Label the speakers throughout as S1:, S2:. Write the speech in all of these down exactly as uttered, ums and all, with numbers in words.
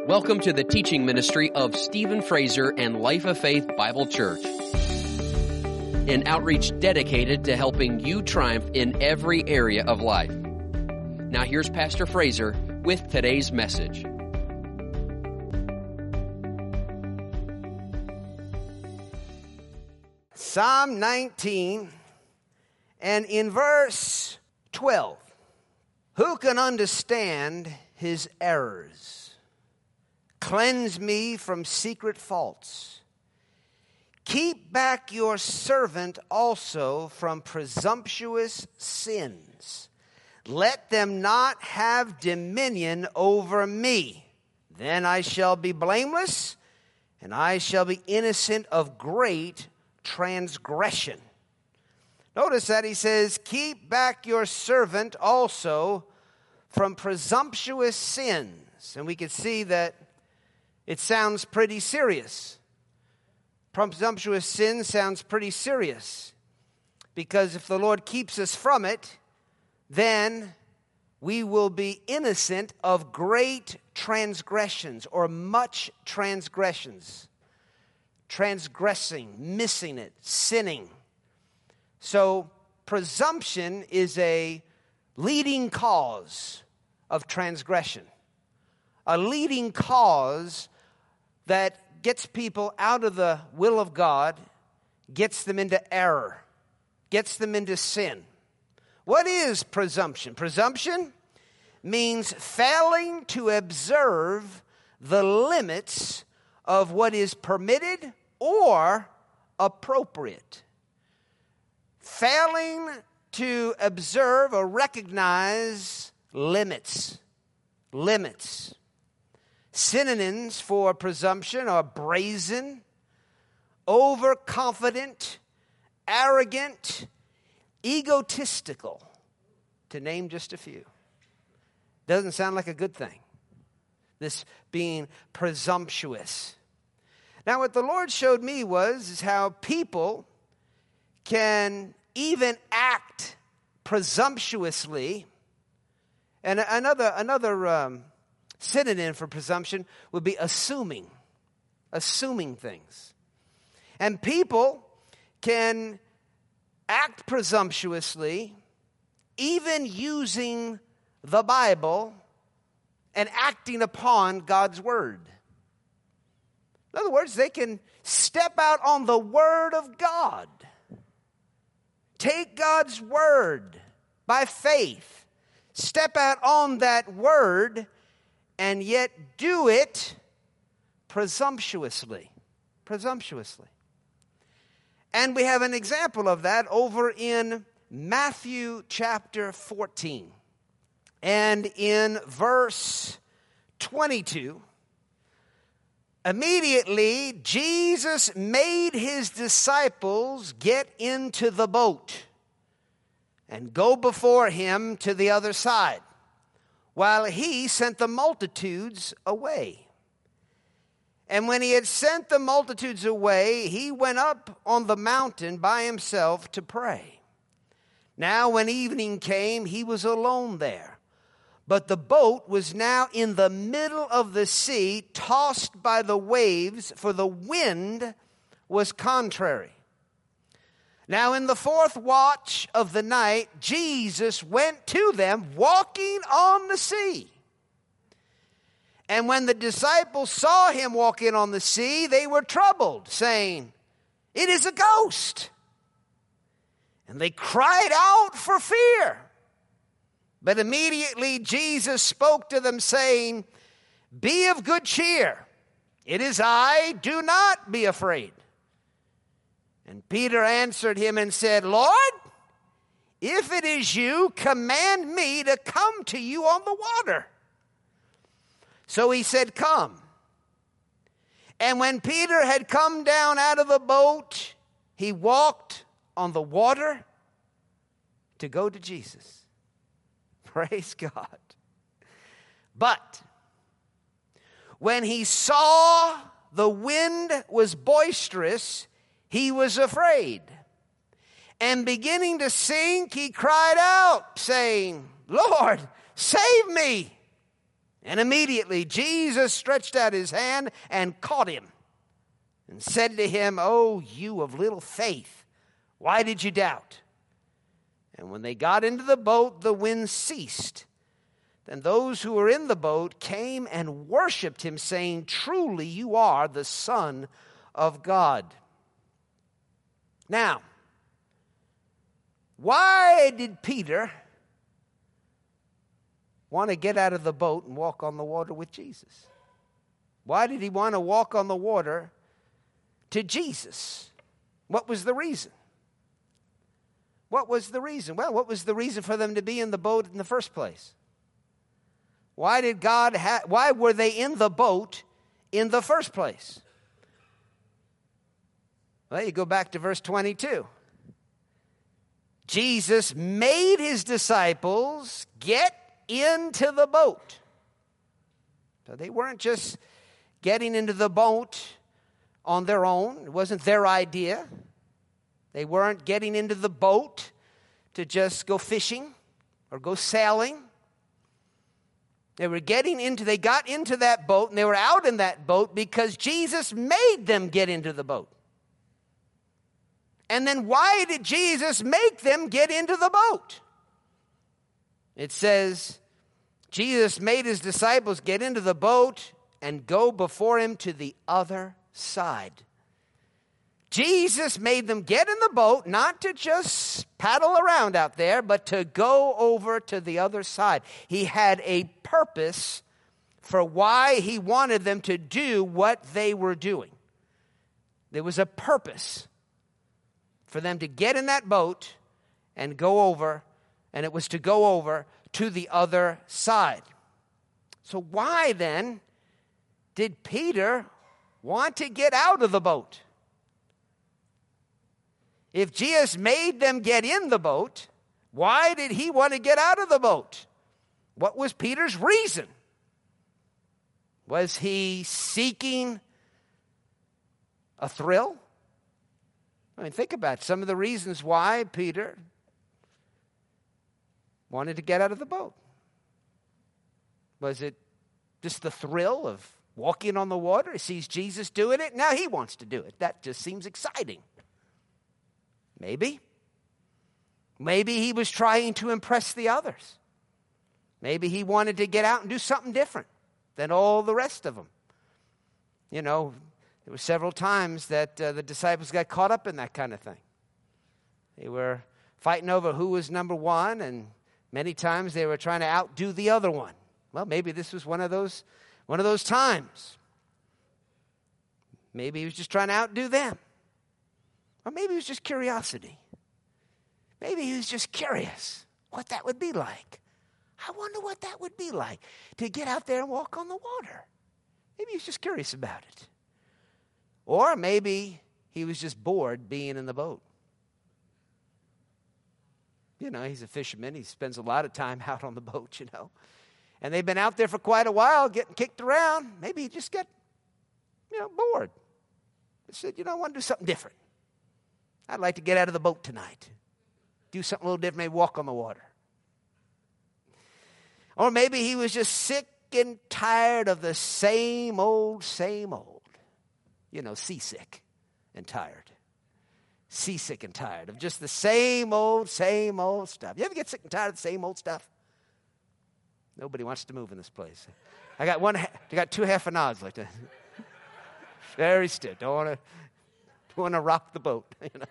S1: Welcome to the teaching ministry of Stephen Fraser and Life of Faith Bible Church, an outreach dedicated to helping you triumph in every area of life. Now here's Pastor Fraser with today's message.
S2: Psalm nineteen, and in verse twelve, who can understand his errors? Cleanse me from secret faults. Keep back your servant also from presumptuous sins. Let them not have dominion over me. Then I shall be blameless, and I shall be innocent of great transgression. Notice that he says, keep back your servant also from presumptuous sins. And we can see that it sounds pretty serious. Presumptuous sin sounds pretty serious. Because if the Lord keeps us from it, then we will be innocent of great transgressions or much transgressions. Transgressing, missing it, sinning. So presumption is a leading cause of transgression. A leading cause that gets people out of the will of God, gets them into error, gets them into sin. What is presumption? Presumption means failing to observe the limits of what is permitted or appropriate. Failing to observe or recognize limits. Limits. Synonyms for presumption are brazen, overconfident, arrogant, egotistical, to name just a few. Doesn't sound like a good thing, this being presumptuous. Now, what the Lord showed me was is how people can even act presumptuously. And another another um, synonym for presumption would be assuming, assuming things. And people can act presumptuously, even using the Bible and acting upon God's Word. In other words, they can step out on the Word of God. Take God's Word by faith. Step out on that Word and yet do it presumptuously. Presumptuously. And we have an example of that over in Matthew chapter fourteen. And in verse twenty-two, immediately Jesus made his disciples get into the boat and go before him to the other side, while he sent the multitudes away. And when he had sent the multitudes away, he went up on the mountain by himself to pray. Now when evening came, he was alone there. But the boat was now in the middle of the sea, tossed by the waves, for the wind was contrary. Now in the fourth watch of the night, Jesus went to them walking on the sea. And when the disciples saw him walking on the sea, they were troubled, saying, "It is a ghost." And they cried out for fear. But immediately Jesus spoke to them, saying, "Be of good cheer. It is I, do not be afraid." And Peter answered him and said, "Lord, if it is you, command me to come to you on the water." So he said, "Come." And when Peter had come down out of the boat, he walked on the water to go to Jesus. Praise God. But when he saw the wind was boisterous, he was afraid. And beginning to sink, he cried out, saying, "Lord, save me." And immediately Jesus stretched out his hand and caught him and said to him, "O you of little faith, why did you doubt?" And when they got into the boat, the wind ceased. Then those who were in the boat came and worshiped him, saying, "Truly you are the Son of God." Now, why did Peter want to get out of the boat and walk on the water with Jesus? Why did he want to walk on the water to Jesus? What was the reason? What was the reason? Well, what was the reason for them to be in the boat in the first place? Why did God ha- why were they in the boat in the first place? Well, you go back to verse twenty-two. Jesus made his disciples get into the boat. So they weren't just getting into the boat on their own. It wasn't their idea. They weren't getting into the boat to just go fishing or go sailing. They were getting into, they got into that boat and they were out in that boat because Jesus made them get into the boat. And then why did Jesus make them get into the boat? It says, Jesus made his disciples get into the boat and go before him to the other side. Jesus made them get in the boat, not to just paddle around out there, but to go over to the other side. He had a purpose for why he wanted them to do what they were doing. There was a purpose for them to get in that boat and go over, and it was to go over to the other side. So why then did Peter want to get out of the boat? If Jesus made them get in the boat, why did he want to get out of the boat? What was Peter's reason? Was he seeking a thrill? I mean, think about some of the reasons why Peter wanted to get out of the boat. Was it just the thrill of walking on the water? He sees Jesus doing it, now he wants to do it. That just seems exciting. Maybe. Maybe he was trying to impress the others. Maybe he wanted to get out and do something different than all the rest of them. You know, there were several times that uh, the disciples got caught up in that kind of thing. They were fighting over who was number one, and many times they were trying to outdo the other one. Well, maybe this was one of those, one of those times. Maybe he was just trying to outdo them. Or maybe it was just curiosity. Maybe he was just curious what that would be like. I wonder what that would be like to get out there and walk on the water. Maybe he was just curious about it. Or maybe he was just bored being in the boat. You know, he's a fisherman. He spends a lot of time out on the boat, you know. And they've been out there for quite a while getting kicked around. Maybe he just got, you know, bored. He said, you know, I want to do something different. I'd like to get out of the boat tonight. Do something a little different, maybe walk on the water. Or maybe he was just sick and tired of the same old, same old. You know, seasick and tired. Seasick and tired of just the same old, same old stuff. You ever get sick and tired of the same old stuff? Nobody wants to move in this place. I got one, I got two half a nods like that. Very still. Don't want to, don't want to rock the boat, you know.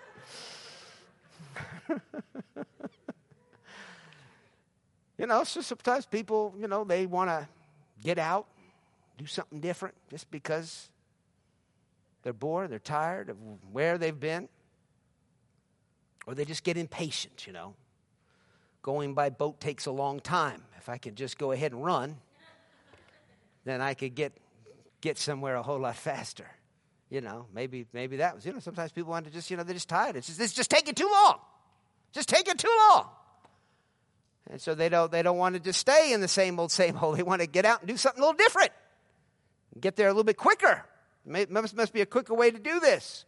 S2: You know, so sometimes people, you know, they want to get out, do something different just because they're bored, they're tired of where they've been. Or they just get impatient, you know. Going by boat takes a long time. If I could just go ahead and run, then I could get get somewhere a whole lot faster. You know, maybe maybe that was, you know, sometimes people want to just, you know, they're just tired. It's just, it's just taking too long. Just taking too long. And so they don't they don't want to just stay in the same old, same old. They want to get out and do something a little different. Get there a little bit quicker. It must, must be a quicker way to do this.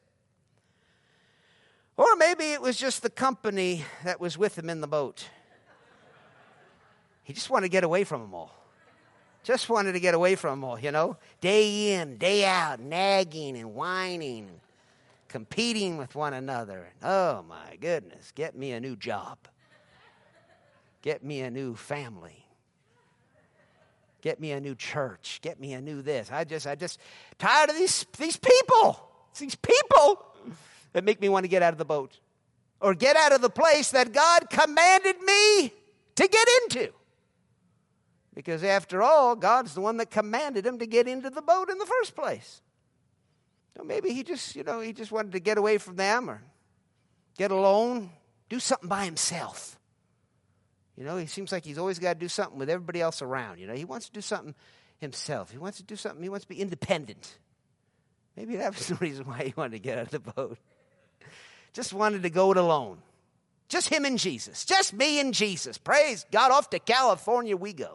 S2: Or maybe it was just the company that was with him in the boat. He just wanted to get away from them all. Just wanted to get away from them all, you know. Day in, day out, nagging and whining, and competing with one another. Oh, my goodness, get me a new job. Get me a new family. Get me a new church. Get me a new this. I just, I just, tired of these, these people. These people that make me want to get out of the boat. Or get out of the place that God commanded me to get into. Because after all, God's the one that commanded him to get into the boat in the first place. So maybe he just, you know, he just wanted to get away from them or get alone, do something by himself. You know, he seems like he's always got to do something with everybody else around. You know, he wants to do something himself. He wants to do something, he wants to be independent. Maybe that was the reason why he wanted to get out of the boat. Just wanted to go it alone. Just him and Jesus. Just me and Jesus. Praise God, off to California we go.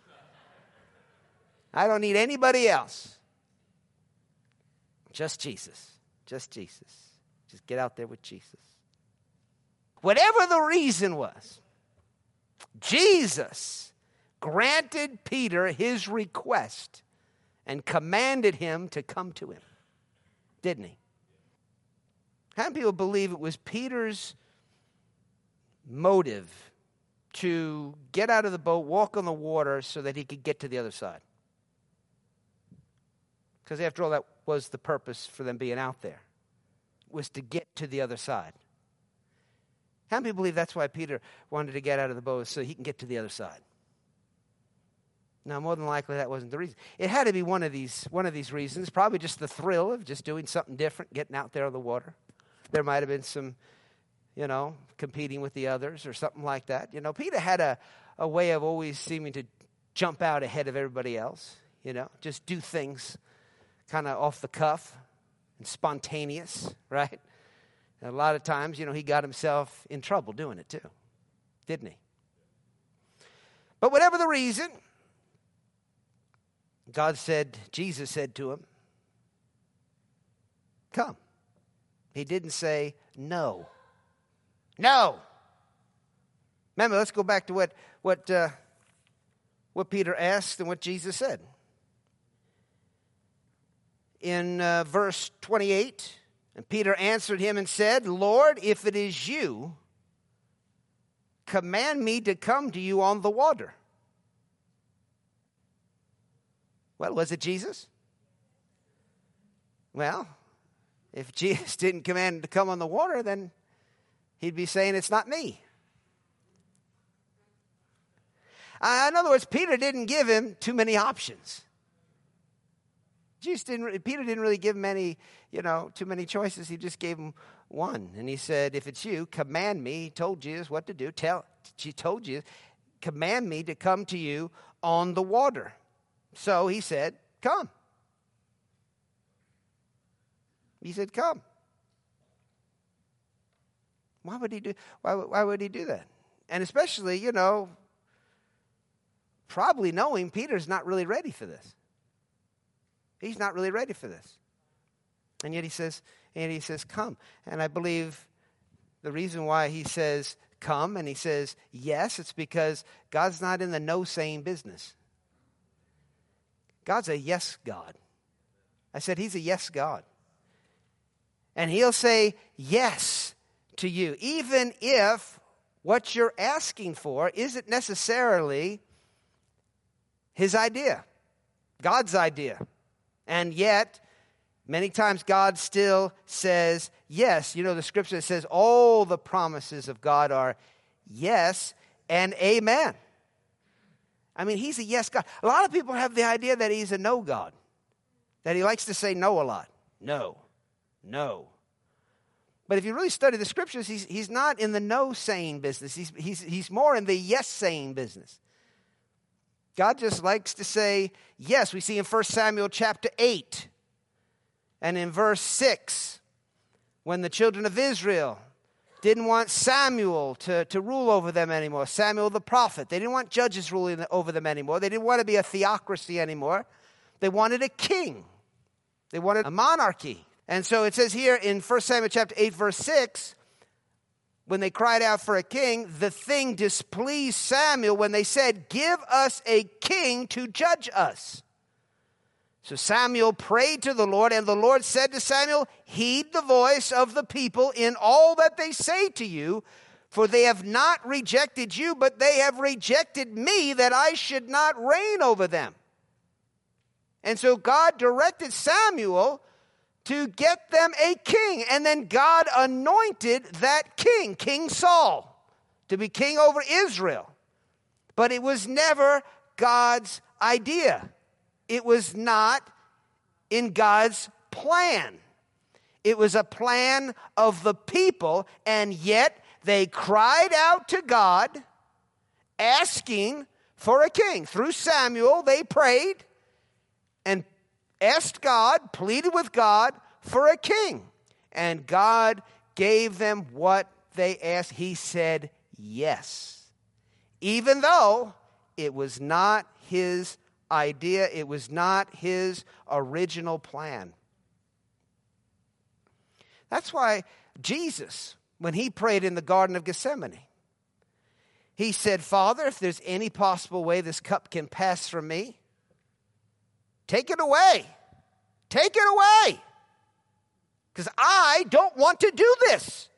S2: I don't need anybody else. Just Jesus. Just Jesus. Just get out there with Jesus. Whatever the reason was, Jesus granted Peter his request and commanded him to come to him. Didn't he? How many people believe it was Peter's motive to get out of the boat, walk on the water so that he could get to the other side? Because after all, that was the purpose for them being out there, was to get to the other side. How many people believe that's why Peter wanted to get out of the boat, so he can get to the other side? Now, more than likely, that wasn't the reason. It had to be one of these, one of these reasons, probably just the thrill of just doing something different, getting out there on the water. There might have been some, you know, competing with the others or something like that. You know, Peter had a, a way of always seeming to jump out ahead of everybody else, you know, just do things kind of off the cuff and spontaneous, right? And a lot of times, you know, he got himself in trouble doing it too, didn't he? But whatever the reason, God said, Jesus said to him, come. He didn't say no. No. Remember, let's go back to what what uh, what Peter asked and what Jesus said. In uh, verse twenty-eight, and Peter answered him and said, Lord, if it is you, command me to come to you on the water. Well, was it Jesus? Well, if Jesus didn't command him to come on the water, then he'd be saying it's not me. Uh, in other words, Peter didn't give him too many options. Jesus didn't, Peter didn't really give him any, you know, too many choices. He just gave him one. And he said, if it's you, command me. He told Jesus what to do. Tell, she told Jesus, command me to come to you on the water. So he said, come. He said, come. Why would he do, why, why would he do that? And especially, you know, probably knowing Peter's not really ready for this. He's not really ready for this. And yet he says, and he says, come. And I believe the reason why he says come and he says yes, it's because God's not in the no-saying business. God's a yes God. I said he's a yes God. And he'll say yes to you, even if what you're asking for isn't necessarily his idea, God's idea. And yet, many times God still says yes. You know, the scripture says all the promises of God are yes and amen. I mean, he's a yes God. A lot of people have the idea that he's a no God, that he likes to say no a lot. No, no. But if you really study the scriptures, he's, he's not in the no-saying business. He's, he's, he's more in the yes-saying business. God just likes to say yes. We see in First Samuel chapter eight and in verse six, when the children of Israel didn't want Samuel to, to rule over them anymore, Samuel the prophet. They didn't want judges ruling over them anymore. They didn't want to be a theocracy anymore. They wanted a king. They wanted a monarchy. And so it says here in First Samuel chapter eight, verse six, when they cried out for a king, the thing displeased Samuel when they said, "Give us a king to judge us." So Samuel prayed to the Lord, and the Lord said to Samuel, "Heed the voice of the people in all that they say to you, for they have not rejected you, but they have rejected me, that I should not reign over them." And so God directed Samuel to get them a king. And then God anointed that king, King Saul, to be king over Israel. But it was never God's idea. It was not in God's plan. It was a plan of the people, and yet they cried out to God, asking for a king. Through Samuel, they prayed and asked God, pleaded with God for a king. And God gave them what they asked. He said yes. Even though it was not his idea, it was not his original plan. That's why Jesus, when he prayed in the Garden of Gethsemane, he said, "Father, if there's any possible way this cup can pass from me, take it away. Take it away. Because I don't want to do this.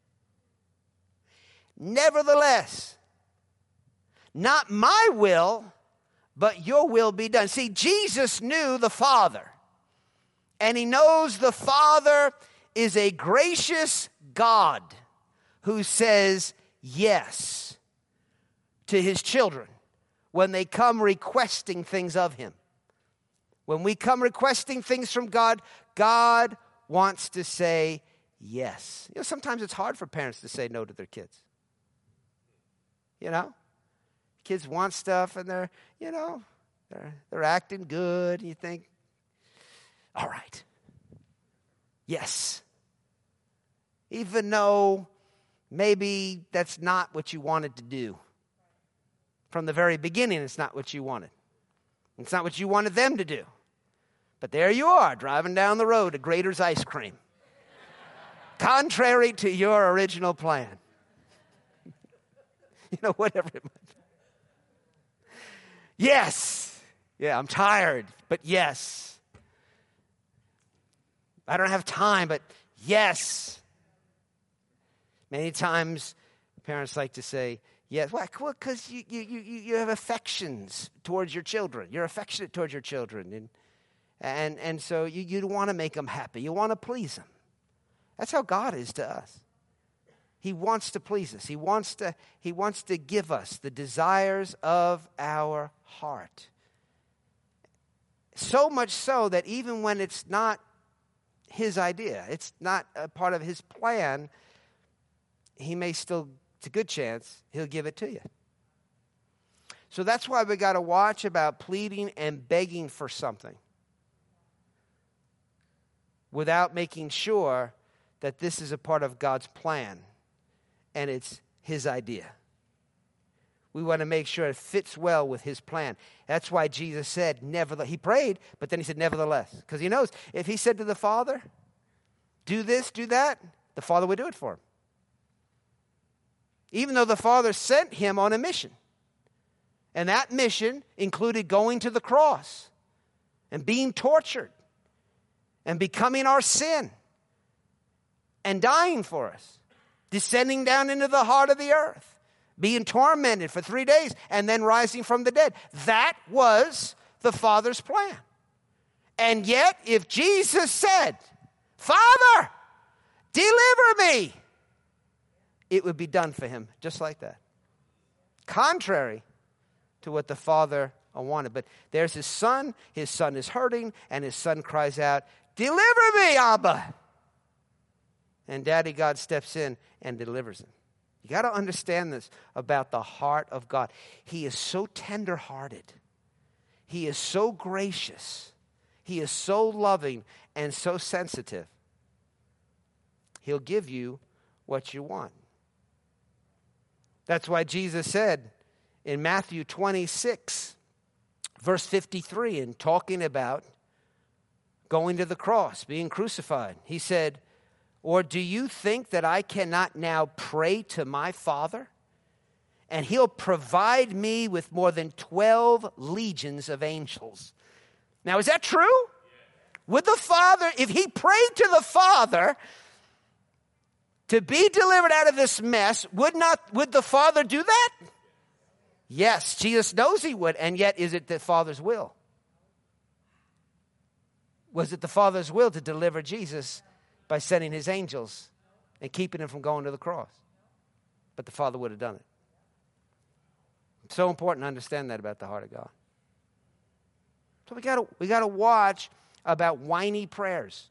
S2: Nevertheless, not my will, but your will be done." See, Jesus knew the Father. And he knows the Father is a gracious God who says yes to his children when they come requesting things of him. When we come requesting things from God, God wants to say yes. You know, sometimes it's hard for parents to say no to their kids. You know? Kids want stuff and they're, you know, they're, they're acting good. And you think, all right, yes. Even though maybe that's not what you wanted to do. From the very beginning, it's not what you wanted. It's not what you wanted them to do. But there you are, driving down the road to Grater's Ice Cream. Contrary to your original plan. You know, whatever it might be. Yes. Yeah, I'm tired, but yes. I don't have time, but yes. Many times, parents like to say, yes, well, because you, you, you, you have affections towards your children. You're affectionate towards your children. And and, and so you, you want to make them happy. You want to please them. That's how God is to us. He wants to please us. He wants to, he wants to give us the desires of our heart. So much so that even when it's not his idea, it's not a part of his plan, he may still, it's a good chance, he'll give it to you. So that's why we got to watch about pleading and begging for something without making sure that this is a part of God's plan and it's his idea. We want to make sure it fits well with his plan. That's why Jesus said, nevertheless. He prayed, but then he said, nevertheless. Because he knows if he said to the Father, do this, do that, the Father would do it for him. Even though the Father sent him on a mission. And that mission included going to the cross and being tortured and becoming our sin and dying for us, descending down into the heart of the earth, being tormented for three days and then rising from the dead. That was the Father's plan. And yet, if Jesus said, Father, deliver me, it would be done for him just like that. Contrary to what the Father wanted. But there's his son. His son is hurting, and his son cries out, deliver me, Abba. And Daddy God steps in and delivers him. You got to understand this about the heart of God. He is so tender-hearted. He is so gracious. He is so loving and so sensitive. He'll give you what you want. That's why Jesus said in Matthew twenty-six, verse fifty-three, in talking about going to the cross, being crucified, he said, Or do you think that I cannot now pray to my Father, and he'll provide me with more than twelve legions of angels? Now, is that true? Would the Father, if he prayed to the Father to be delivered out of this mess, would not, would the Father do that? Yes, Jesus knows he would, and yet is it the Father's will? Was it the Father's will to deliver Jesus by sending his angels and keeping him from going to the cross? But the Father would have done it. It's so important to understand that about the heart of God. So we got to we got to watch about whiny prayers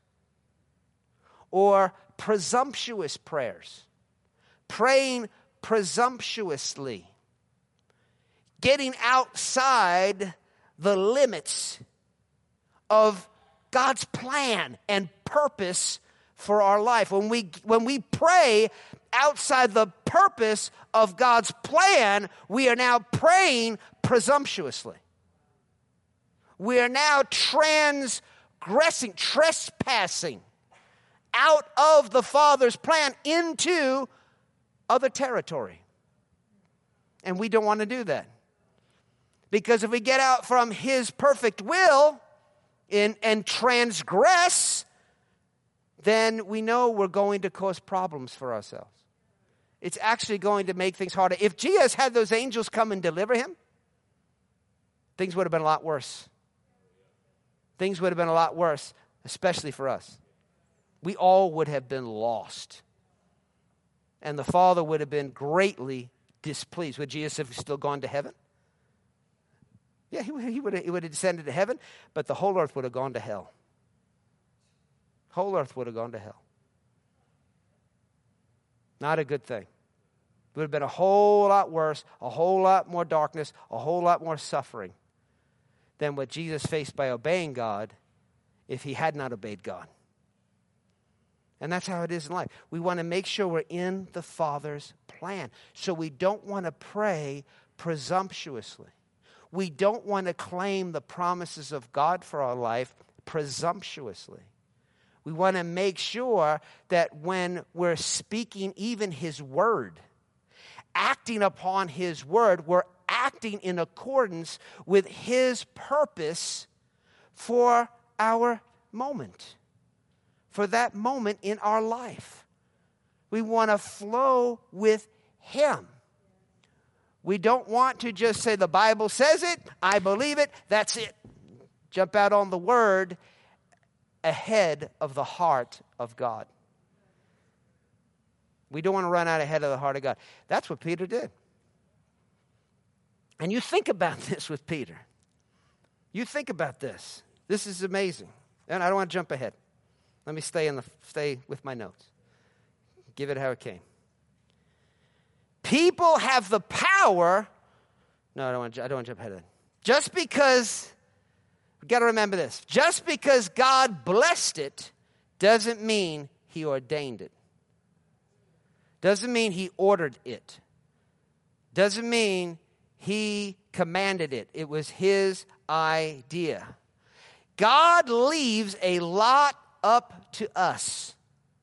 S2: or presumptuous prayers, praying presumptuously, getting outside the limits of God's plan and purpose for our life. When we when we pray outside the purpose of God's plan, we are now praying presumptuously. We are now transgressing, trespassing out of the Father's plan into other territory. And we don't want to do that. Because if we get out from his perfect will in, and transgress, then we know we're going to cause problems for ourselves. It's actually going to make things harder. If Jesus had those angels come and deliver him, things would have been a lot worse. Things would have been a lot worse, especially for us. We all would have been lost. And the Father would have been greatly displeased. Would Jesus have still gone to heaven? Yeah, he would, he would have, he would have descended to heaven, but the whole earth would have gone to hell. Whole earth would have gone to hell. Not a good thing. It would have been a whole lot worse, a whole lot more darkness, a whole lot more suffering than what Jesus faced by obeying God if he had not obeyed God. And that's how it is in life. We want to make sure we're in the Father's plan. So we don't want to pray presumptuously. We don't want to claim the promises of God for our life presumptuously. We want to make sure that when we're speaking even his word, acting upon his word, we're acting in accordance with his purpose for our moment, for that moment in our life. We want to flow with him. We don't want to just say the Bible says it, I believe it, that's it. Jump out on the word ahead of the heart of God. We don't want to run out ahead of the heart of God. That's what Peter did. And you think about this with Peter. You think about this. This is amazing. And I don't want to jump ahead. Let me stay in the stay with my notes. Give it how it came. People have the power. No, I don't want to, I don't want to jump ahead of it. Just because, we've got to remember this. Just because God blessed it doesn't mean he ordained it. Doesn't mean he ordered it. Doesn't mean he commanded it. It was his idea. God leaves a lot up to us,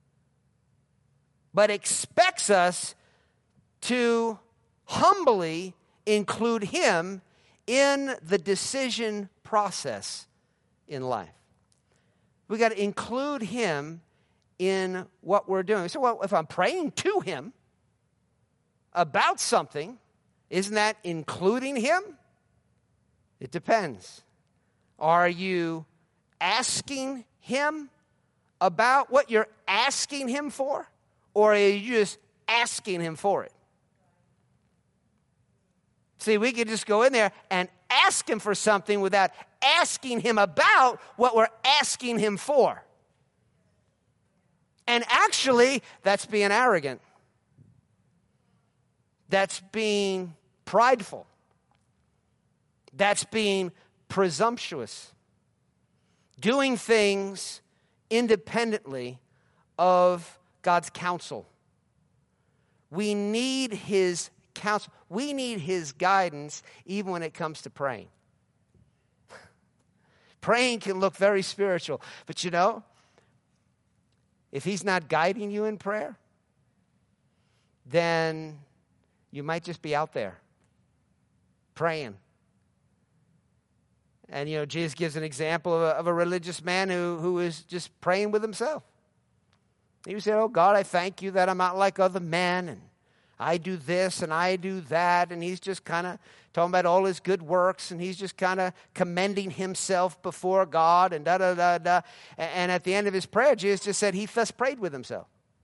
S2: but expects us to humbly include him in the decision process in life. We got to include him in what we're doing. So, well, if I'm praying to him about something, isn't that including him? It depends. Are you asking him about what you're asking him for? Or are you just asking him for it? See, we could just go in there and ask him for something without asking him about what we're asking him for. And actually, that's being arrogant. That's being prideful. That's being presumptuous. Doing things independently of God's counsel. We need his counsel. We need his guidance even when it comes to praying. Praying can look very spiritual, but you know, if he's not guiding you in prayer, then you might just be out there praying. And, you know, Jesus gives an example of a, of a religious man who, who is just praying with himself. He would say, oh, God, I thank you that I'm not like other men, and I do this and I do that. And he's just kind of talking about all his good works, and he's just kind of commending himself before God and da-da-da-da. And at the end of his prayer, Jesus just said he thus prayed with himself.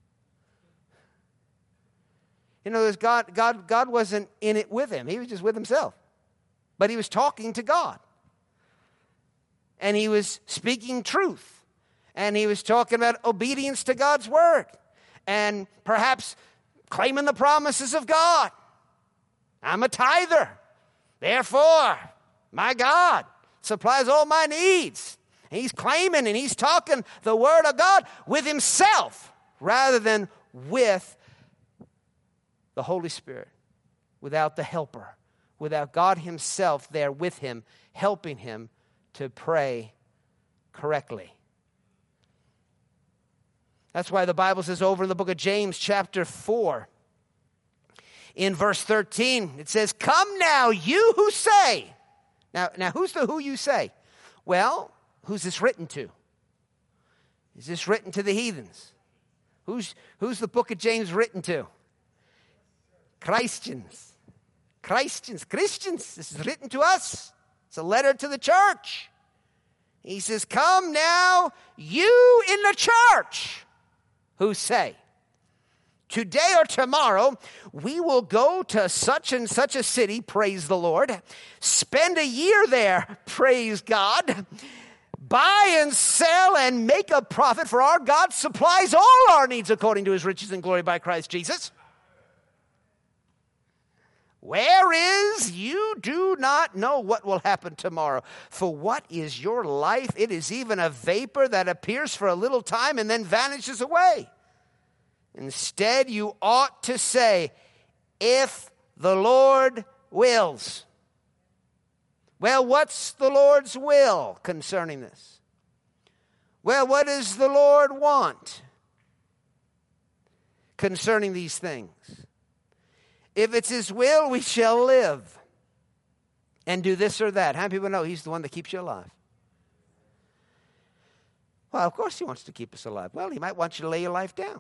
S2: You know, God, God, God wasn't in it with him. He was just with himself. But he was talking to God. And he was speaking truth. And he was talking about obedience to God's word. And perhaps claiming the promises of God. I'm a tither. Therefore, my God supplies all my needs. And he's claiming and he's talking the word of God with himself rather than with the Holy Spirit, without the helper, without God himself there with him, helping him to pray correctly. That's why the Bible says over in the book of James, chapter four, in verse thirteen, it says, come now, you who say. Now, now who's the who you say? Well, who's this written to? Is this written to the heathens? Who's, who's the book of James written to? Christians. Christians. Christians. This is written to us. It's a letter to the church. He says, come now, you in the church who say, today or tomorrow, we will go to such and such a city, praise the Lord, spend a year there, praise God, buy and sell and make a profit, for our God supplies all our needs according to his riches and glory by Christ Jesus. Where is, you do not know what will happen tomorrow. For what is your life? It is even a vapor that appears for a little time and then vanishes away. Instead, you ought to say, if the Lord wills. Well, what's the Lord's will concerning this? Well, what does the Lord want concerning these things? If it's his will, we shall live and do this or that. How many people know he's the one that keeps you alive? Well, of course he wants to keep us alive. Well, he might want you to lay your life down.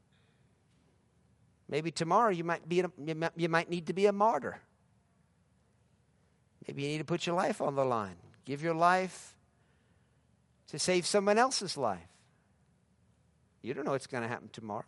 S2: Maybe tomorrow you might be a, you might need to be a martyr. Maybe you need to put your life on the line. Give your life to save someone else's life. You don't know what's going to happen tomorrow.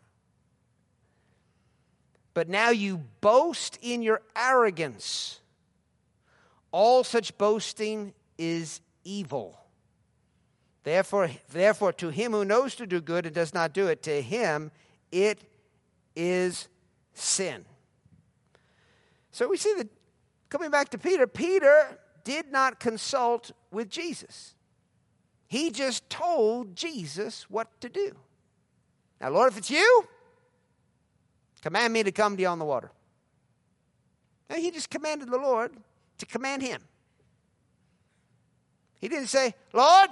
S2: But now you boast in your arrogance. All such boasting is evil. Therefore, therefore, to him who knows to do good and does not do it, to him it is sin. So we see that, coming back to Peter, Peter did not consult with Jesus. He just told Jesus what to do. Now, Lord, if it's you, command me to come to you on the water. And he just commanded the Lord to command him. He didn't say, Lord,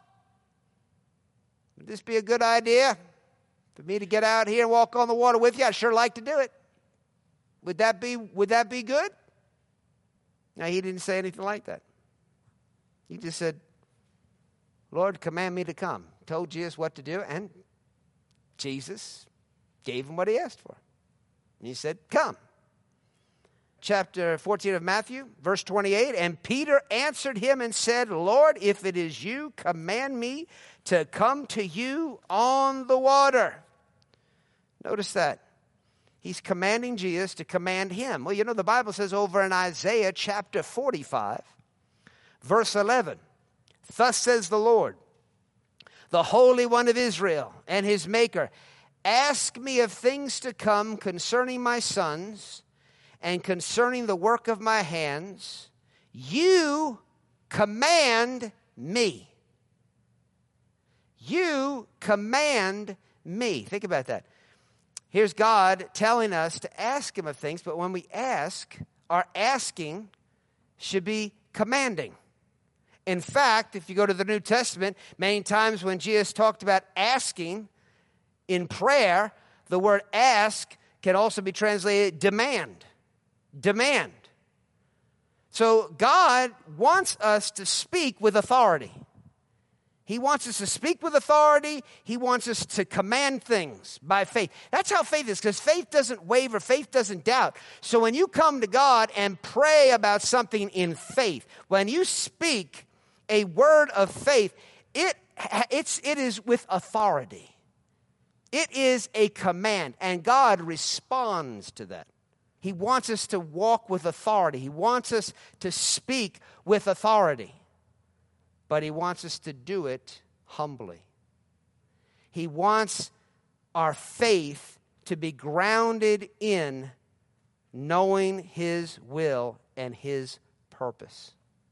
S2: would this be a good idea for me to get out here and walk on the water with you? I'd sure like to do it. Would that be, would that be good? No, he didn't say anything like that. He just said, Lord, command me to come. Told Jesus what to do, and Jesus gave him what he asked for. And he said, come. Chapter fourteen of Matthew, verse twenty-eight, and Peter answered him and said, Lord, if it is you, command me to come to you on the water. Notice that. He's commanding Jesus to command him. Well, you know, the Bible says over in Isaiah chapter forty-five, verse eleven, thus says the Lord, the Holy One of Israel and his Maker, ask me of things to come concerning my sons and concerning the work of my hands. You command me. You command me. Think about that. Here's God telling us to ask him of things, but when we ask, our asking should be commanding. In fact, if you go to the New Testament, many times when Jesus talked about asking, In prayer, the word ask can also be translated demand. Demand. So God wants us to speak with authority. He wants us to speak with authority. He wants us to command things by faith. That's how faith is, because faith doesn't waver. Faith doesn't doubt. So when you come to God and pray about something in faith, when you speak a word of faith, it, it's, it is with authority. It is a command, and God responds to that. He wants us to walk with authority. He wants us to speak with authority. But he wants us to do it humbly. He wants our faith to be grounded in knowing his will and his purpose.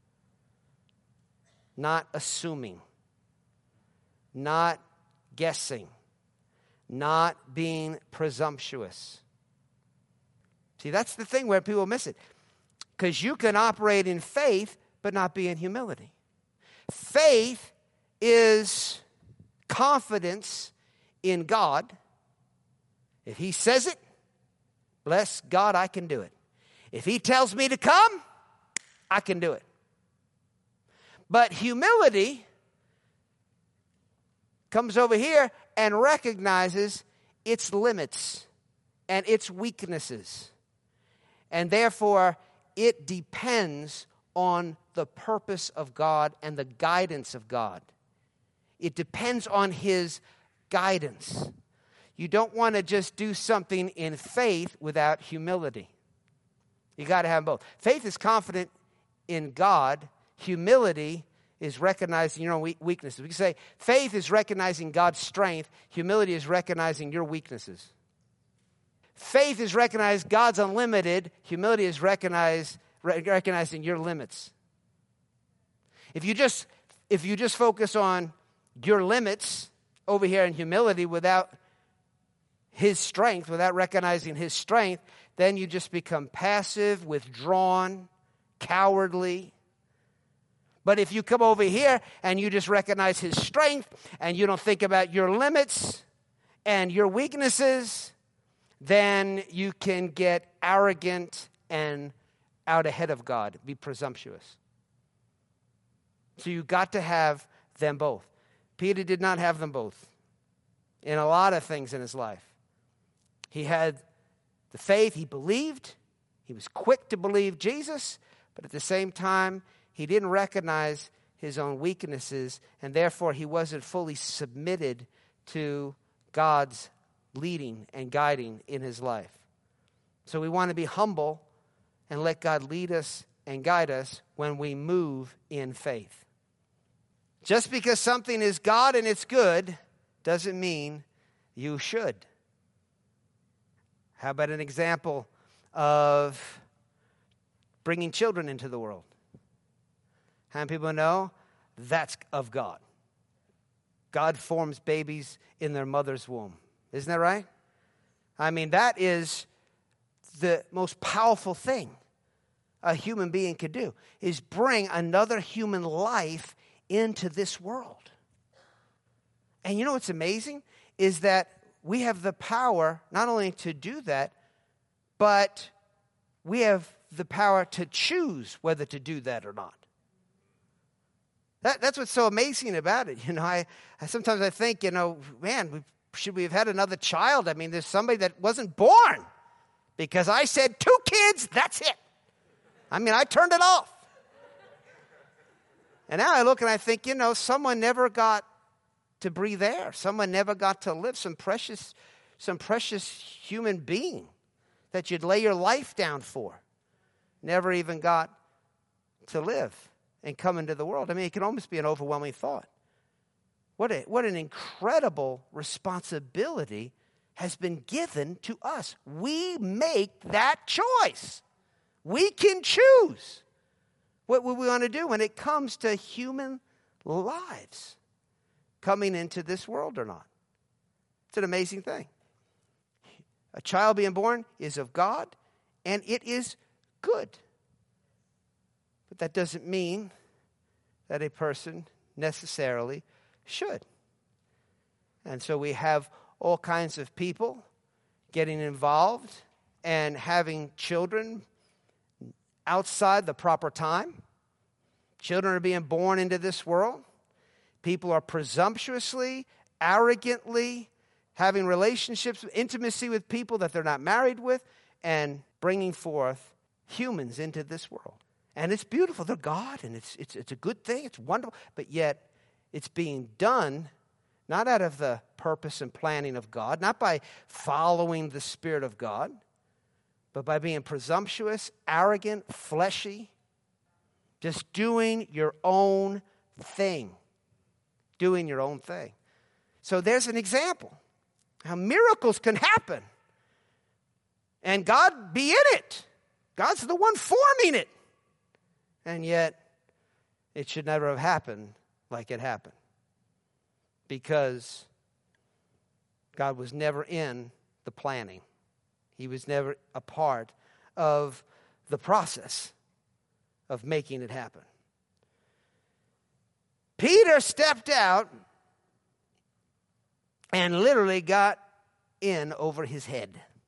S2: Not assuming. Not guessing. Not being presumptuous. See, that's the thing where people miss it. Because you can operate in faith, but not be in humility. Faith is confidence in God. If he says it, bless God, I can do it. If he tells me to come, I can do it. But humility comes over here and recognizes its limits and its weaknesses. And therefore, it depends on the purpose of God and the guidance of God. It depends on his guidance. You don't want to just do something in faith without humility. You got to have both. Faith is confident in God. Humility is recognizing your own weaknesses. We can say faith is recognizing God's strength. Humility is recognizing your weaknesses. Faith is recognizing God's unlimited. Humility is recognize, recognizing your limits. If you just if you just focus on your limits over here in humility without his strength, without recognizing his strength, then you just become passive, withdrawn, cowardly. But if you come over here and you just recognize his strength and you don't think about your limits and your weaknesses, then you can get arrogant and out ahead of God, be presumptuous. So you got to have them both. Peter did not have them both in a lot of things in his life. He had the faith, he believed, he was quick to believe Jesus, but at the same time, he didn't recognize his own weaknesses, and therefore he wasn't fully submitted to God's leading and guiding in his life. So we want to be humble and let God lead us and guide us when we move in faith. Just because something is God and it's good doesn't mean you should. How about an example of bringing children into the world? How many people know that's of God? God forms babies in their mother's womb. Isn't that right? I mean, that is the most powerful thing a human being could do, is bring another human life into this world. And you know what's amazing? Is that we have the power not only to do that, but we have the power to choose whether to do that or not. That, that's what's so amazing about it. You know, I, I sometimes I think, you know, man, we, should we have had another child? I mean, there's somebody that wasn't born because I said two kids, that's it. I mean, I turned it off. And now I look and I think, you know, someone never got to breathe air. Someone never got to live. Some precious, some precious human being that you'd lay your life down for never even got to live and come into the world. I mean, it can almost be an overwhelming thought. What a, what an incredible responsibility has been given to us. We make that choice. We can choose what we want to do when it comes to human lives coming into this world or not. It's an amazing thing. A child being born is of God, and it is good. But that doesn't mean that a person necessarily should. And so we have all kinds of people getting involved and having children outside the proper time. Children are being born into this world. People are presumptuously, arrogantly having relationships, intimacy with people that they're not married with, and bringing forth humans into this world. And it's beautiful. They're God, and it's, it's, it's a good thing. It's wonderful. But yet, it's being done not out of the purpose and planning of God, not by following the Spirit of God, but by being presumptuous, arrogant, fleshy, just doing your own thing. Doing your own thing. So there's an example how miracles can happen and God be in it. God's the one forming it. And yet, it should never have happened like it happened. Because God was never in the planning. He was never a part of the process of making it happen. Peter stepped out and literally got in over his head.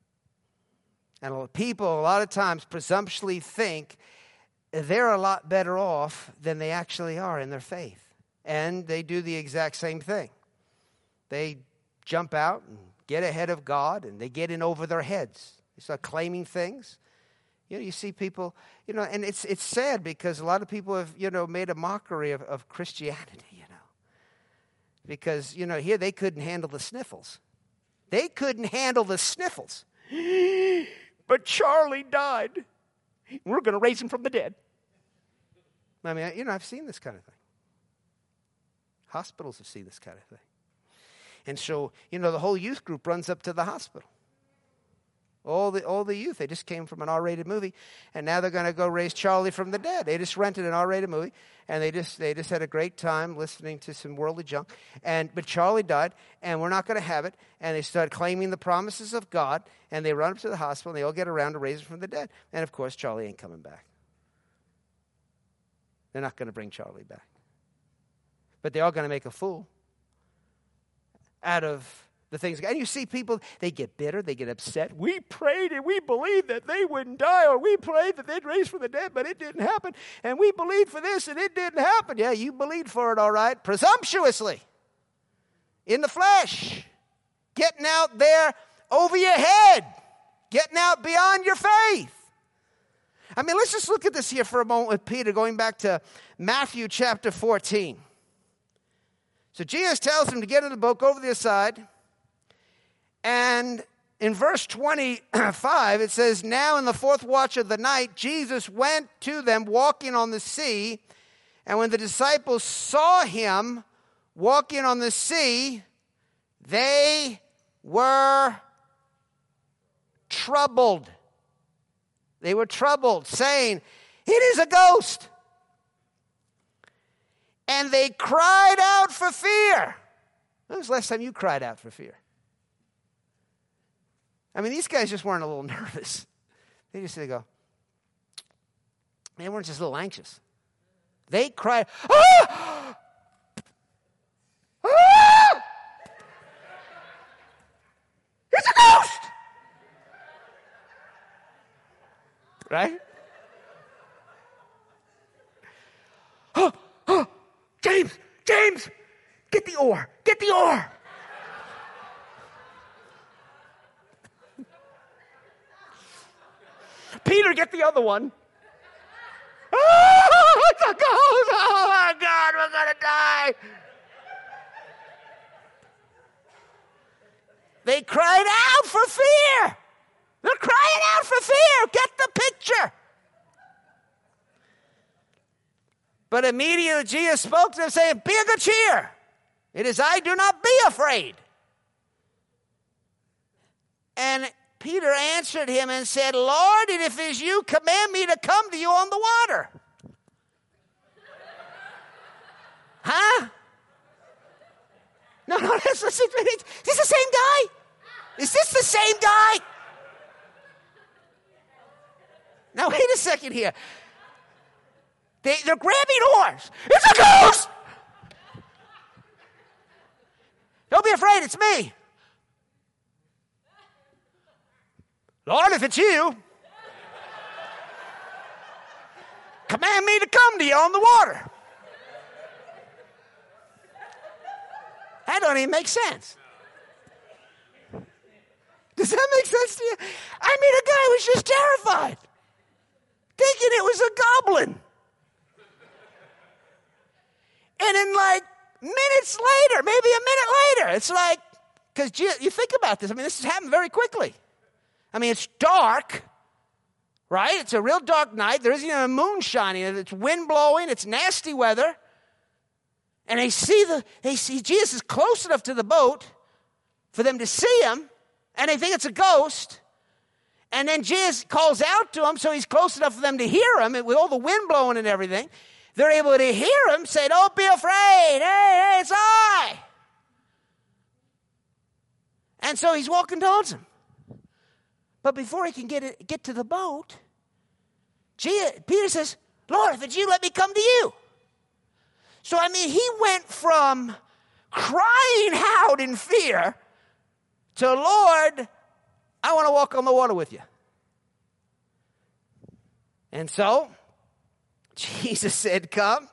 S2: And people a lot of times presumptuously think they're a lot better off than they actually are in their faith. And they do the exact same thing. They jump out and get ahead of God, and they get in over their heads. They start claiming things. You know, you see people, you know, and it's it's sad because a lot of people have, you know, made a mockery of, of Christianity, you know. Because, you know, here they couldn't handle the sniffles. They couldn't handle the sniffles. But Charlie died. We're going to raise him from the dead. I mean, you know, I've seen this kind of thing. Hospitals have seen this kind of thing. And so, you know, the whole youth group runs up to the hospital. All the all the youth, they just came from an R-rated movie, and now they're going to go raise Charlie from the dead. They just rented an R-rated movie, and they just they just had a great time listening to some worldly junk. And but Charlie died, and we're not going to have it. And they start claiming the promises of God, and they run up to the hospital, and they all get around to raise him from the dead. And of course, Charlie ain't coming back. They're not going to bring Charlie back. But they're all going to make a fool out of the things. And you see people, they get bitter, they get upset. We prayed and we believed that they wouldn't die, or we prayed that they'd raise from the dead, but it didn't happen. And we believed for this and it didn't happen. Yeah, you believed for it, all right. Presumptuously. In the flesh. Getting out there over your head. Getting out beyond your faith. I mean, let's just look at this here for a moment with Peter, going back to Matthew chapter fourteen. So Jesus tells him to get in the boat, go over the other side. And in verse twenty-five, it says, now in the fourth watch of the night, Jesus went to them walking on the sea. And when the disciples saw him walking on the sea, they were troubled. They were troubled, saying, it is a ghost. And they cried out for fear. When was the last time you cried out for fear? I mean, these guys just weren't a little nervous. They just they go. They weren't just a little anxious. They cried, ah! Ah! It's a ghost! Right? Oh, oh, James, James, get the oar, get the oar. Peter, get the other one. Oh, it's a ghost. Oh, my God, we're going to die. They cried out for fear. They're crying out for fear. Get the picture. But immediately Jesus spoke to them, saying, be of good cheer. It is I, do not be afraid. And Peter answered him and said, Lord, and if it is you, command me to come to you on the water. Huh? No, no, that's, that's, is this the same guy? Is this the same guy? Now, wait a second here. They, they're grabbing oars. It's a ghost! Don't be afraid, it's me. Lord, if it's you, command me to come to you on the water. That don't even make sense. Does that make sense to you? I mean, a guy was just terrified, thinking it was a goblin. And then, like, minutes later, maybe a minute later, it's like, because you think about this. I mean, this has happened very quickly. I mean, it's dark, right? It's a real dark night. There isn't even a moon shining. It's wind blowing. It's nasty weather. And they see the they see Jesus is close enough to the boat for them to see him, and they think it's a ghost. And then Jesus calls out to him, so he's close enough for them to hear him, and with all the wind blowing and everything, they're able to hear him say, "Don't be afraid. Hey, hey, it's I." And so he's walking towards him. But before he can get it, get to the boat, Jesus, Peter says, "Lord, if it's you, let me come to you." So, I mean, he went from crying out in fear to, "Lord, I want to walk on the water with you." And so, Jesus said, "Come."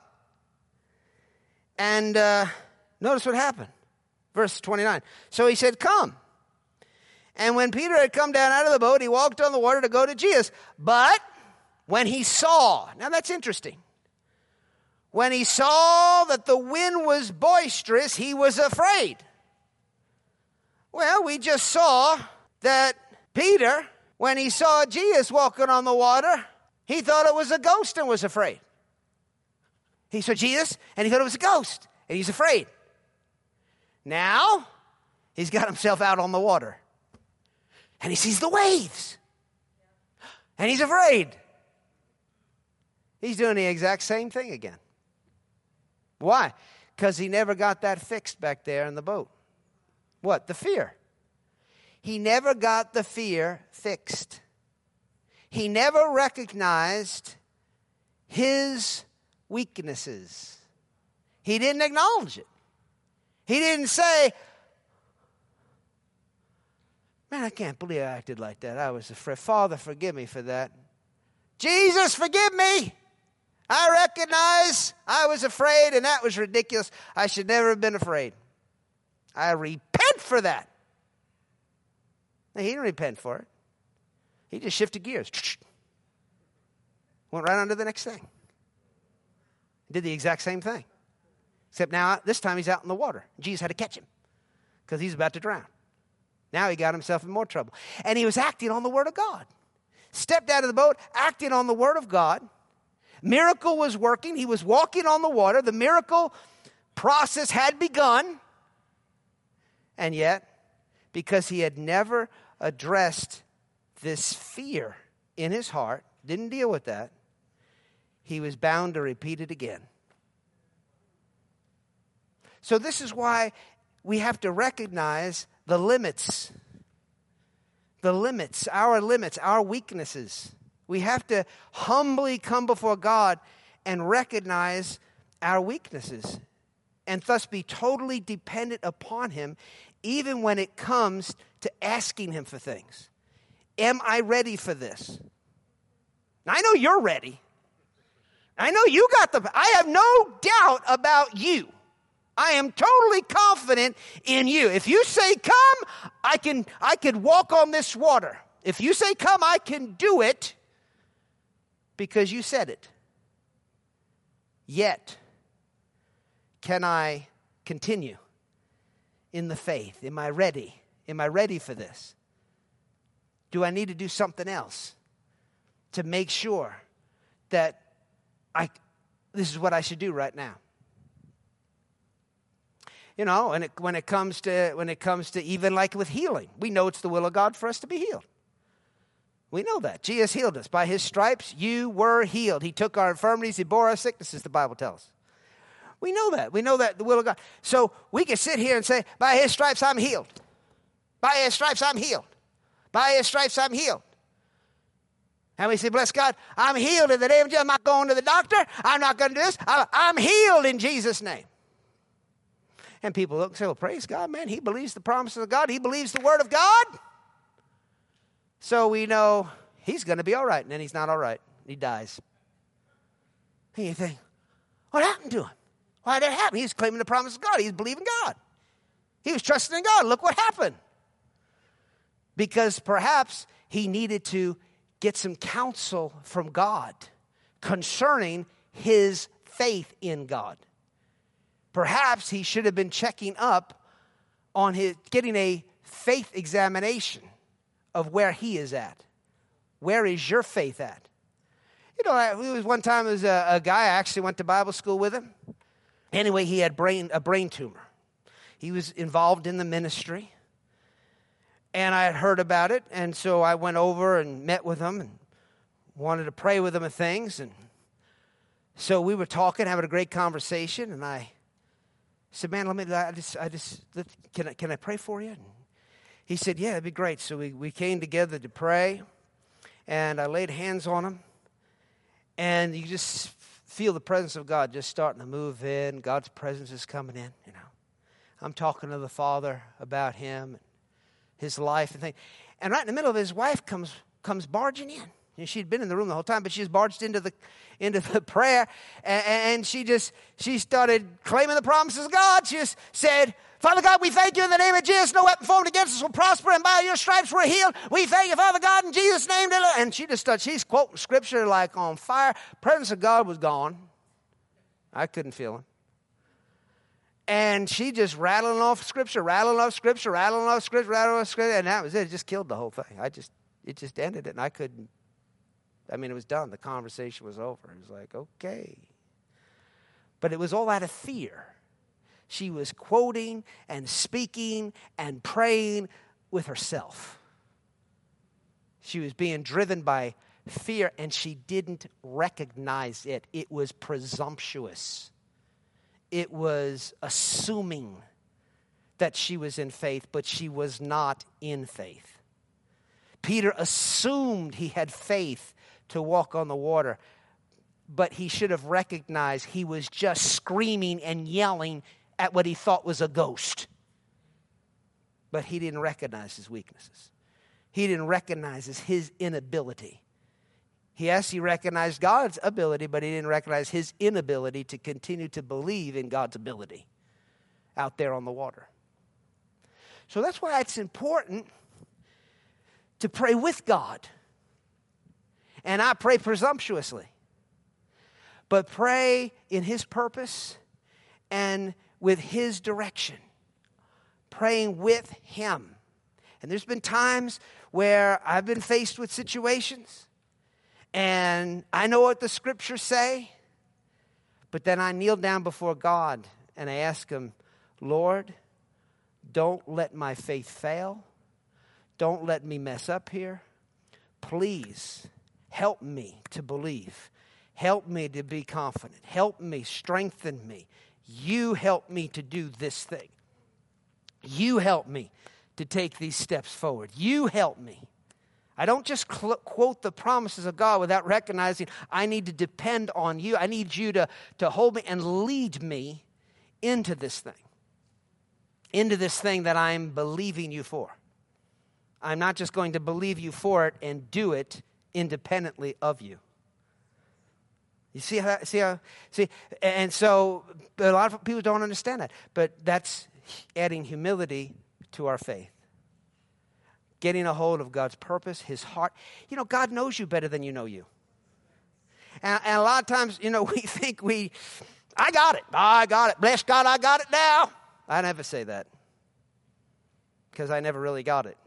S2: And uh, notice what happened. Verse twenty-nine. So he said, "Come." And when Peter had come down out of the boat, he walked on the water to go to Jesus. But when he saw, now that's interesting. When he saw that the wind was boisterous, he was afraid. Well, we just saw that Peter, when he saw Jesus walking on the water, he thought it was a ghost and was afraid. He saw Jesus and he thought it was a ghost and he's afraid. Now, he's got himself out on the water and he sees the waves and he's afraid. He's doing the exact same thing again. Why? Because he never got that fixed back there in the boat. What? The fear. He never got the fear fixed. He never recognized his weaknesses. He didn't acknowledge it. He didn't say, "Man, I can't believe I acted like that. I was afraid. Father, forgive me for that. Jesus, forgive me. I recognize I was afraid and that was ridiculous. I should never have been afraid. I repent for that." Now, he didn't repent for it. He just shifted gears. Went right on to the next thing. Did the exact same thing. Except now, this time he's out in the water. Jesus had to catch him because he's about to drown. Now he got himself in more trouble. And he was acting on the word of God. Stepped out of the boat, acting on the word of God. Miracle was working. He was walking on the water. The miracle process had begun. And yet, because he had never addressed this fear in his heart, didn't deal with that, he was bound to repeat it again. So this is why we have to recognize the limits. The limits, our limits, our weaknesses. We have to humbly come before God and recognize our weaknesses and thus be totally dependent upon him even when it comes to asking him for things. Am I ready for this? Now, I know you're ready. I know you got the, I have no doubt about you. I am totally confident in you. If you say come, I can, I can walk on this water. If you say come, I can do it because you said it. Yet, can I continue in the faith? Am I ready? Am I ready for this? Do I need to do something else to make sure that I, this is what I should do right now? You know, and it, when it comes to when it comes to even like with healing, we know it's the will of God for us to be healed. We know that. Jesus healed us. By his stripes, you were healed. He took our infirmities. He bore our sicknesses, the Bible tells us. We know that. We know that the will of God. So we can sit here and say, by his stripes, I'm healed. By his stripes, I'm healed. By his stripes, I'm healed. And we say, bless God, I'm healed in the name of Jesus. I'm not going to the doctor. I'm not going to do this. I'm healed in Jesus' name. And people look and say, well, praise God, man. He believes the promises of God. He believes the word of God. So we know he's going to be all right, and then he's not all right. He dies. And you think, what happened to him? Why did that happen? He's claiming the promise of God. He's believing God. He was trusting in God. Look what happened. Because perhaps he needed to get some counsel from God concerning his faith in God. Perhaps he should have been checking up on his, getting a faith examination of where he is at. Where is your faith at? You know, it was one time there was a, a guy, I actually went to Bible school with him. Anyway, he had brain a brain tumor. He was involved in the ministry. And I had heard about it, and so I went over and met with him and wanted to pray with him and things. And so we were talking, having a great conversation, and I said, man, let me, I just, I just, let, can I, can I pray for you? And he said, yeah, that'd be great. So we, we came together to pray, and I laid hands on him, and you just feel the presence of God just starting to move in. God's presence is coming in, you know. I'm talking to the Father about him, his life and things. And right in the middle of it, his wife comes comes barging in. And she'd been in the room the whole time, but she just barged into the into the prayer, and, and she just she started claiming the promises of God. She just said, Father God, we thank you in the name of Jesus. No weapon formed against us will prosper, and by your stripes we're healed. We thank you, Father God, in Jesus' name. And she just started, she's quoting scripture like on fire. Presence of God was gone. I couldn't feel him. And she just rattling off scripture, rattling off scripture, rattling off scripture, rattling off scripture, and that was it. It just killed the whole thing. I just, it just ended it, and I couldn't, I mean, it was done. The conversation was over. It was like, okay. But it was all out of fear. She was quoting and speaking and praying with herself. She was being driven by fear, and she didn't recognize it. It was presumptuous. It was assuming that she was in faith, but she was not in faith. Peter assumed he had faith to walk on the water, but he should have recognized he was just screaming and yelling at what he thought was a ghost. But he didn't recognize his weaknesses. He didn't recognize his inability. Yes, he recognized God's ability, but he didn't recognize his inability to continue to believe in God's ability out there on the water. So that's why it's important to pray with God. And not pray presumptuously, but pray in his purpose and with his direction. Praying with him. And there's been times where I've been faced with situations, and I know what the scriptures say, but then I kneel down before God and I ask him, Lord, don't let my faith fail. Don't let me mess up here. Please help me to believe. Help me to be confident. Help me, strengthen me. You help me to do this thing. You help me to take these steps forward. You help me. I don't just cl- quote the promises of God without recognizing I need to depend on you. I need you to, to hold me and lead me into this thing. Into this thing that I'm believing you for. I'm not just going to believe you for it and do it independently of you. You see how, see how, see, and so a lot of people don't understand that, but that's adding humility to our faith. Getting a hold of God's purpose, his heart. You know, God knows you better than you know you. And, and a lot of times, you know, we think we, I got it. I got it. Bless God, I got it now. I never say that because I never really got it.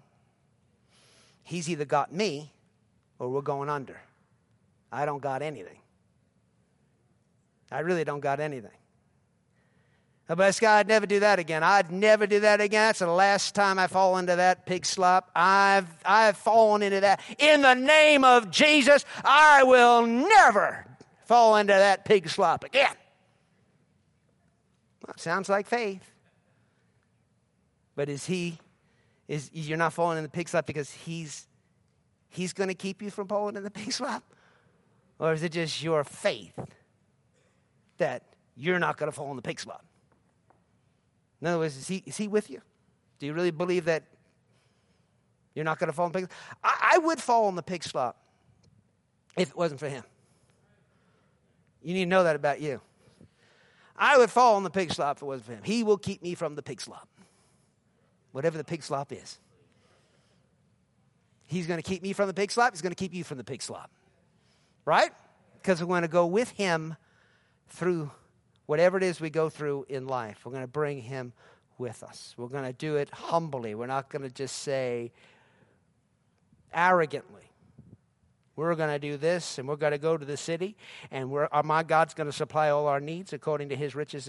S2: He's either got me or we're going under. I don't got anything. I really don't got anything. Oh, bless God, I'd never do that again. I'd never do that again. That's the last time I fall into that pig slop. I've, I've fallen into that. In the name of Jesus, I will never fall into that pig slop again. Well, it sounds like faith. But is he, is you're not falling in the pig slop because he's, he's going to keep you from falling in the pig slop? Or is it just your faith that you're not going to fall in the pig slop? In other words, is he, is he with you? Do you really believe that You're not going to fall in the pig slop? I, I would fall in the pig slop if it wasn't for him. You need to know that about you. I would fall in the pig slop if it wasn't for him. He will keep me from the pig slop. Whatever the pig slop is. He's going to keep me from the pig slop. He's going to keep you from the pig slop. Right? Because we're going to go with him through whatever it is we go through in life. We're going to bring him with us. We're going to do it humbly. We're not going to just say arrogantly. We're going to do this, and we're going to go to the city, and we're, our, my God's going to supply all our needs according to his riches.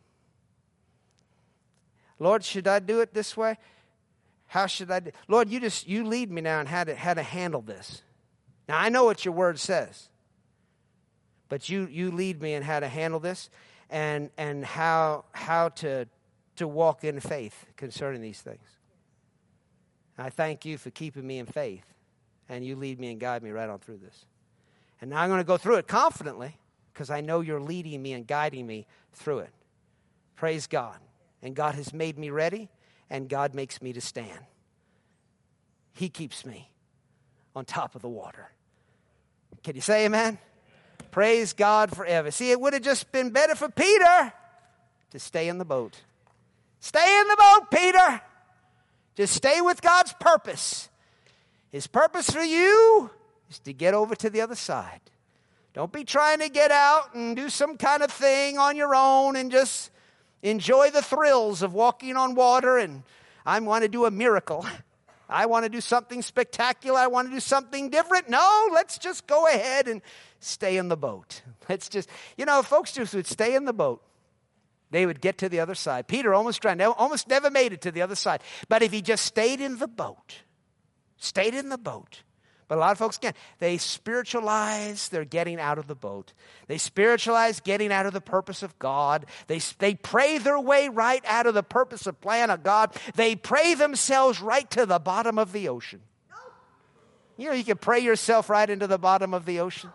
S2: Lord, should I do it this way? How should I do? Lord, you just you lead me now on how to how to handle this. Now I know what your word says, but you you lead me in how to handle this, and and how how to to walk in faith concerning these things. I thank you for keeping me in faith, and you lead me and guide me right on through this. And now I'm going to go through it confidently because I know you're leading me and guiding me through it. Praise God. And God has made me ready, and God makes me to stand. He keeps me on top of the water. Can you say amen? Praise God forever. See, it would have just been better for Peter to stay in the boat. Stay in the boat, Peter. Just stay with God's purpose. His purpose for you is to get over to the other side. Don't be trying to get out and do some kind of thing on your own and just enjoy the thrills of walking on water and I want to do a miracle. I want to do something spectacular. I want to do something different. No, let's just go ahead and stay in the boat. Let's just, you know, folks just would stay in the boat. They would get to the other side. Peter almost drowned, almost never made it to the other side. But if he just stayed in the boat, stayed in the boat. But a lot of folks, again, they spiritualize their getting out of the boat. They spiritualize getting out of the purpose of God. They, they pray their way right out of the purpose of plan of God. They pray themselves right to the bottom of the ocean. You know, you can pray yourself right into the bottom of the ocean.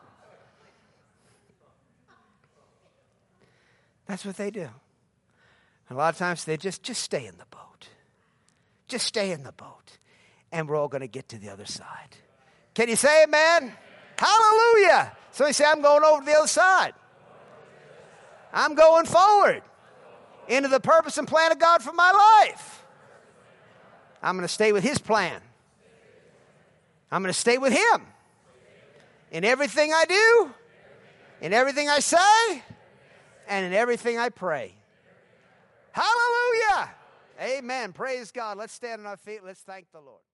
S2: That's what they do. A lot of times they just, just stay in the boat. Just stay in the boat. And we're all going to get to the other side. Can you say amen? Hallelujah. So you say, I'm going over to the other side. I'm going forward into the purpose and plan of God for my life. I'm going to stay with his plan. I'm going to stay with him. In everything I do, in everything I say, and in everything I pray. Hallelujah. Amen. Praise God. Let's stand on our feet. Let's thank the Lord.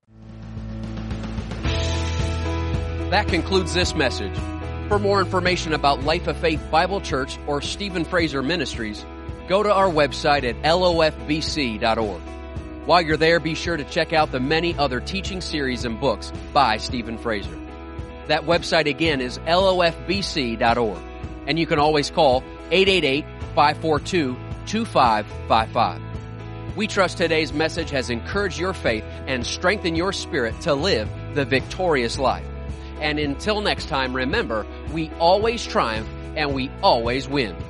S1: That concludes this message. For more information about Life of Faith Bible Church or Stephen Fraser Ministries, go to our website at L O F B C dot org. While you're there, be sure to check out the many other teaching series and books by Stephen Fraser. That website again is L O F B C dot org. And you can always call eight eight eight, five four two, two five five five. We trust today's message has encouraged your faith and strengthened your spirit to live the victorious life. And until next time, remember, we always triumph and we always win.